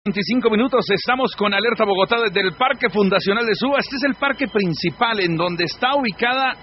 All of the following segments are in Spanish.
25 minutos, estamos con Alerta Bogotá desde el Parque Fundacional de Suba. Este es el parque principal en donde está ubicada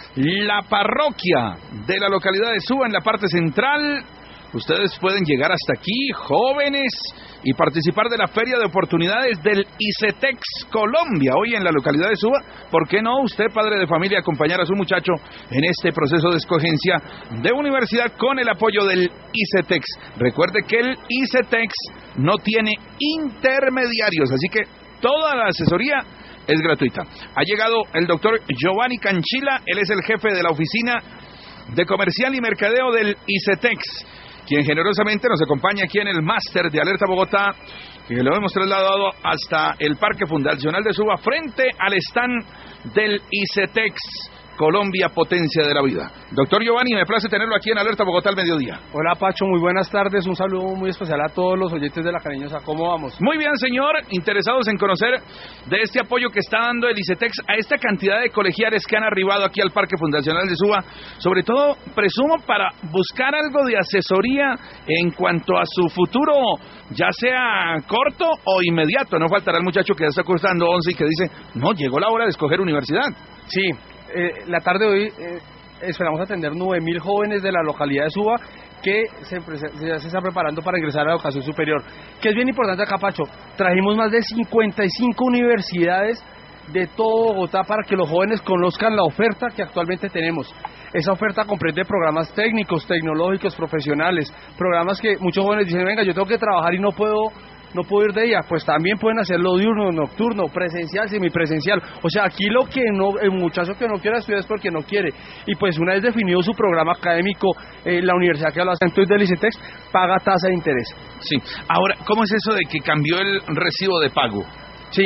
la parroquia de la localidad de Suba, en la parte central. Ustedes pueden llegar hasta aquí, jóvenes, y participar de la Feria de Oportunidades del ICETEX Colombia, hoy en la localidad de Suba. ¿Por qué no usted, padre de familia, acompañar a su muchacho en este proceso de escogencia de universidad con el apoyo del ICETEX? Recuerde que el ICETEX no tiene intermediarios, así que toda la asesoría es gratuita. Ha llegado el doctor Giovanni Canchila, él es el jefe de la oficina de comercial y mercadeo del ICETEX, quien generosamente nos acompaña aquí en el máster de Alerta Bogotá, que lo hemos trasladado hasta el Parque Fundacional de Suba, frente al stand del ICETEX Colombia, potencia de la vida. Doctor Giovanni, me place tenerlo aquí en Alerta Bogotá al mediodía. Hola Pacho, muy buenas tardes, un saludo muy especial a todos los oyentes de La Cariñosa. ¿Cómo vamos? Muy bien, señor, interesados en conocer de este apoyo que está dando el ICETEX a esta cantidad de colegiales que han arribado aquí al Parque Fundacional de Suba, sobre todo, presumo, para buscar algo de asesoría en cuanto a su futuro, ya sea corto o inmediato. No faltará el muchacho que ya está cursando 11 y que dice, no, llegó la hora de escoger universidad. Sí. La tarde de hoy esperamos atender 9.000 jóvenes de la localidad de Suba que se están preparando para ingresar a la educación superior. Que es bien importante acá, Pacho, trajimos más de 55 universidades de todo Bogotá para que los jóvenes conozcan la oferta que actualmente tenemos. Esa oferta comprende programas técnicos, tecnológicos, profesionales, programas que muchos jóvenes dicen, venga, yo tengo que trabajar y no puedo ir de día. Pues también pueden hacerlo diurno, nocturno, presencial, semipresencial. O sea, aquí lo que no, el muchacho que no quiera estudiar es porque no quiere. Y pues una vez definido su programa académico, la universidad que habla entonces del ICETEX paga tasa de interés. Sí. Ahora, ¿cómo es eso de que cambió el recibo de pago? Sí.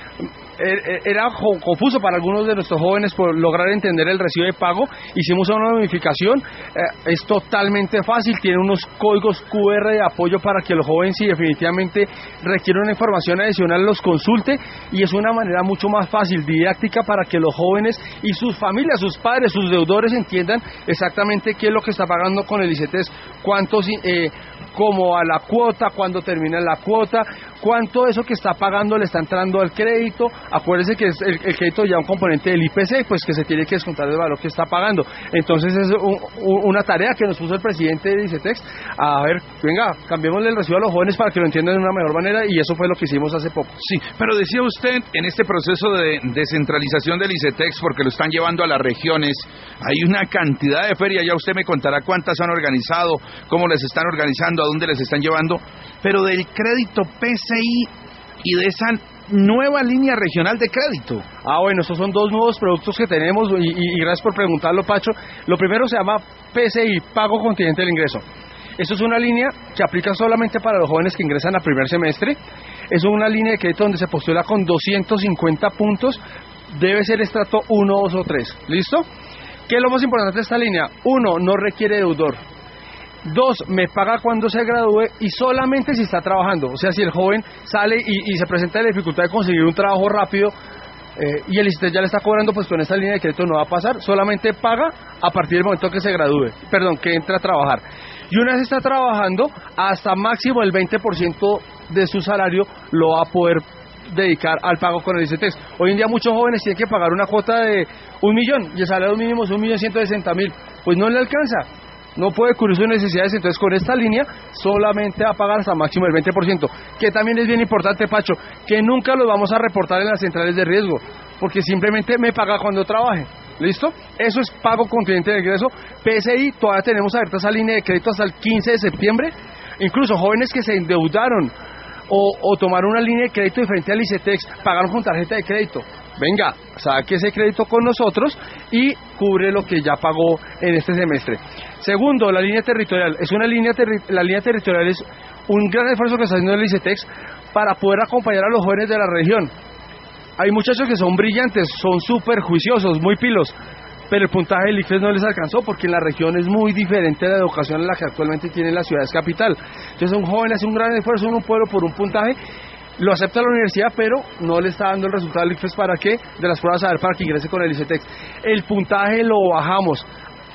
Era confuso para algunos de nuestros jóvenes por lograr entender el recibo de pago. Hicimos una modificación, es totalmente fácil, tiene unos códigos QR de apoyo para que los jóvenes, si definitivamente requieren una información adicional, los consulte, y es una manera mucho más fácil, didáctica, para que los jóvenes y sus familias, sus padres, sus deudores entiendan exactamente qué es lo que está pagando con el ICETEX, cuántos, como a la cuota, cuándo termina la cuota, cuánto eso que está pagando le está entrando al crédito. Acuérdense que es el crédito ya un componente del IPC, pues que se tiene que descontar del valor que está pagando. Entonces es una tarea que nos puso el presidente de ICETEX, a ver, venga, cambiémosle el recibo a los jóvenes para que lo entiendan de una mejor manera, y eso fue lo que hicimos hace poco. Sí, pero decía usted, en este proceso de descentralización del ICETEX, porque lo están llevando a las regiones, hay una cantidad de ferias, ya usted me contará cuántas han organizado, cómo les están organizando, a dónde les están llevando, pero del crédito PCI y de esa nueva línea regional de crédito. Bueno, estos son dos nuevos productos que tenemos, y gracias por preguntarlo, Pacho. Lo primero se llama PCI, Pago Contingente del Ingreso. Esto es una línea que aplica solamente para los jóvenes que ingresan al primer semestre. Es una línea de crédito donde se postula con 250 puntos, debe ser estrato 1, 2 o 3. ¿Listo? ¿Qué es lo más importante de esta línea? 1, no requiere deudor. 2, me paga cuando se gradúe y solamente si está trabajando. O sea, si el joven sale y se presenta la dificultad de conseguir un trabajo rápido, y el ICETEX ya le está cobrando, pues con esta línea de crédito no va a pasar. Solamente paga a partir del momento que se gradúe, que entre a trabajar. Y una vez está trabajando, hasta máximo el 20% de su salario lo va a poder dedicar al pago con el ICETEX. Hoy en día muchos jóvenes tienen que pagar una cuota de 1 millón y el salario mínimo es 1.160.000. Pues no le alcanza, no puede cubrir sus necesidades. Entonces con esta línea solamente va a pagar hasta máximo el 20%, que también es bien importante, Pacho, que nunca los vamos a reportar en las centrales de riesgo, porque simplemente me paga cuando trabaje. ¿Listo? Eso es pago contingente de ingreso. PSI, todavía tenemos abierta esa línea de crédito hasta el 15 de septiembre. Incluso jóvenes que se endeudaron o tomaron una línea de crédito diferente al ICETEX, pagaron con tarjeta de crédito. Venga, saque ese crédito con nosotros y cubre lo que ya pagó en este semestre. Segundo, la línea territorial. La línea territorial es un gran esfuerzo que está haciendo el ICETEX para poder acompañar a los jóvenes de la región. Hay muchachos que son brillantes, son súper juiciosos, muy pilos, pero el puntaje del ICFES no les alcanzó porque en la región es muy diferente de la educación a la que actualmente tiene la ciudad capital. Entonces un joven hace un gran esfuerzo en un pueblo por un puntaje, lo acepta la universidad, pero no le está dando el resultado del ICFES para que, de las pruebas a ver, para que ingrese con el ICETEX. El puntaje lo bajamos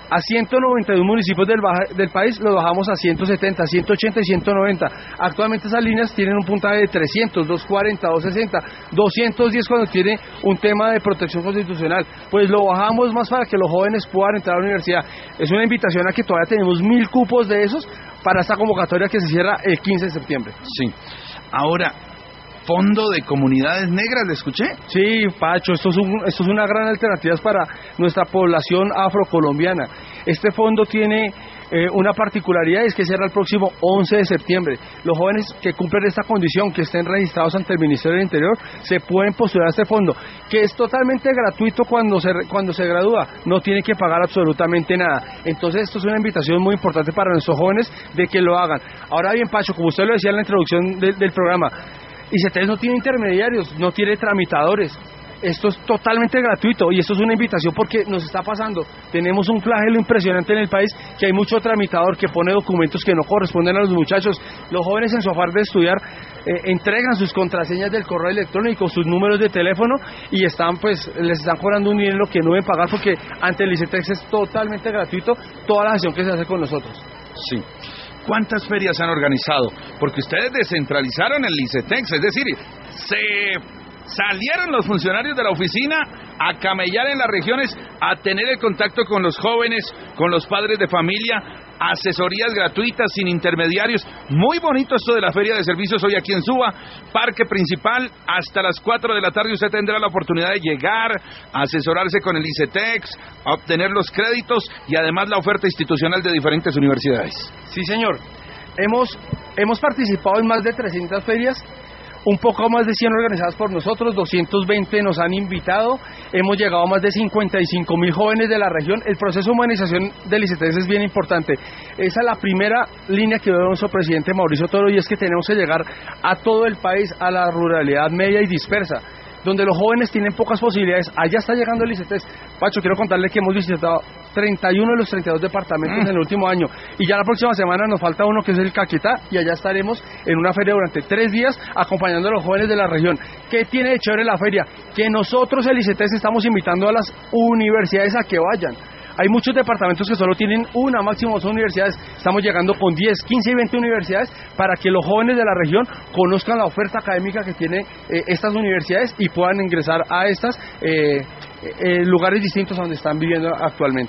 A 191 municipios del país los bajamos a 170, 180 y 190. Actualmente esas líneas tienen un puntaje de 300, 240, 260, 210 cuando tiene un tema de protección constitucional. Pues lo bajamos más para que los jóvenes puedan entrar a la universidad. Es una invitación a que todavía tenemos 1000 cupos de esos para esta convocatoria que se cierra el 15 de septiembre. Sí. Ahora, Fondo de Comunidades Negras, ¿le escuché? Sí, Pacho, esto es una gran alternativa para nuestra población afrocolombiana. Este fondo tiene una particularidad, es que cierra el próximo 11 de septiembre. Los jóvenes que cumplen esta condición, que estén registrados ante el Ministerio del Interior, se pueden postular a este fondo, que es totalmente gratuito cuando se gradúa, no tiene que pagar absolutamente nada. Entonces esto es una invitación muy importante para nuestros jóvenes de que lo hagan. Ahora bien, Pacho, como usted lo decía en la introducción del programa, ICETEX no tiene intermediarios, no tiene tramitadores. Esto es totalmente gratuito y esto es una invitación porque nos está pasando. Tenemos un flagelo impresionante en el país, que hay mucho tramitador que pone documentos que no corresponden a los muchachos. Los jóvenes en su afán de estudiar entregan sus contraseñas del correo electrónico, sus números de teléfono y les están cobrando un dinero que no deben pagar porque ante el ICETEX es totalmente gratuito toda la gestión que se hace con nosotros. Sí. ¿Cuántas ferias han organizado? Porque ustedes descentralizaron el ICETEX, es decir, salieron los funcionarios de la oficina a camellar en las regiones, a tener el contacto con los jóvenes, con los padres de familia, asesorías gratuitas, sin intermediarios. Muy bonito esto de la Feria de Servicios hoy aquí en Suba, parque principal, hasta las 4 de la tarde usted tendrá la oportunidad de llegar, a asesorarse con el ICETEX, a obtener los créditos y además la oferta institucional de diferentes universidades. Sí, señor. Hemos participado en más de 300 ferias, un poco más de 100 organizadas por nosotros, 220 nos han invitado, hemos llegado a más de 55.000 jóvenes de la región. El proceso de humanización del ICETEX es bien importante. Esa es la primera línea que ve nuestro presidente Mauricio Toro, y es que tenemos que llegar a todo el país, a la ruralidad media y dispersa, donde los jóvenes tienen pocas posibilidades. Allá está llegando el ICETEX. Pacho, quiero contarle que hemos visitado 31 de los 32 departamentos en el último año, y ya la próxima semana nos falta uno que es el Caquetá, y allá estaremos en una feria durante 3 días acompañando a los jóvenes de la región. ¿Qué tiene de chévere la feria? Que nosotros, el ICETEX, estamos invitando a las universidades a que vayan. Hay muchos departamentos que solo tienen una, máximo 2 universidades. Estamos llegando con 10, 15 y 20 universidades para que los jóvenes de la región conozcan la oferta académica que tienen estas universidades y puedan ingresar a estos lugares distintos a donde están viviendo actualmente.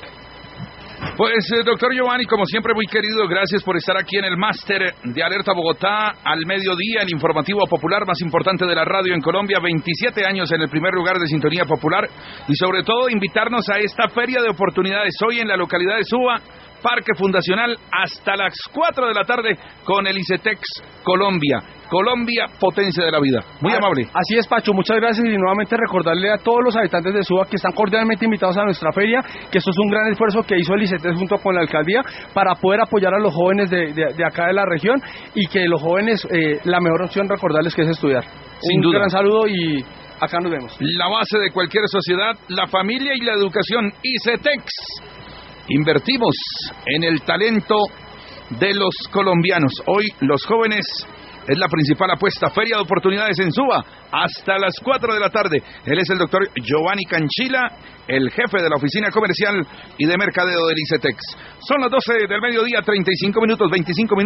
Pues, doctor Giovanni, como siempre, muy querido, gracias por estar aquí en el máster de Alerta Bogotá, al mediodía, el informativo popular más importante de la radio en Colombia, 27 años en el primer lugar de sintonía popular, y sobre todo invitarnos a esta feria de oportunidades hoy en la localidad de Suba, Parque Fundacional, hasta las 4 de la tarde con el ICETEX Colombia. Colombia, potencia de la vida. Muy amable. Así es, Pacho, muchas gracias, y nuevamente recordarle a todos los habitantes de Suba que están cordialmente invitados a nuestra feria, que esto es un gran esfuerzo que hizo el ICETEX junto con la alcaldía para poder apoyar a los jóvenes de acá de la región, y que los jóvenes, la mejor opción, recordarles que es estudiar. Sin duda. Un gran saludo y acá nos vemos. La base de cualquier sociedad, la familia y la educación. ICETEX. Invertimos en el talento de los colombianos. Hoy los jóvenes es la principal apuesta. Feria de oportunidades en Suba hasta las 4 de la tarde. Él es el doctor Giovanni Canchila, el jefe de la oficina comercial y de mercadeo del ICETEX. Son las 12 del mediodía, 35 minutos, 25 minutos.